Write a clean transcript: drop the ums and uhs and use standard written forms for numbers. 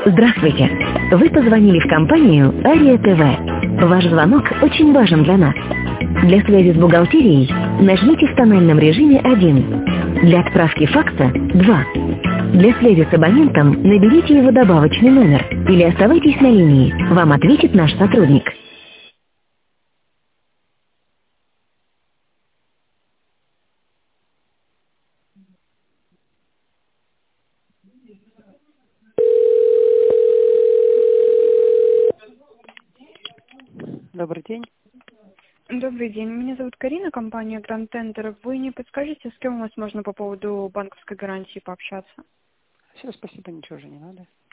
Здравствуйте. Вы позвонили в компанию Ария ТВ. Ваш звонок очень важен для нас. Для связи с бухгалтерией нажмите в тональном режиме 1. Для отправки факса 2. Для связи с абонентом наберите его добавочный номер или оставайтесь на линии. Вам ответит наш сотрудник. Добрый день. Добрый день, меня зовут Карина, компания Grand Tender. Вы не подскажете, с кем у вас можно по поводу банковской гарантии пообщаться? Все, спасибо, ничего же не надо.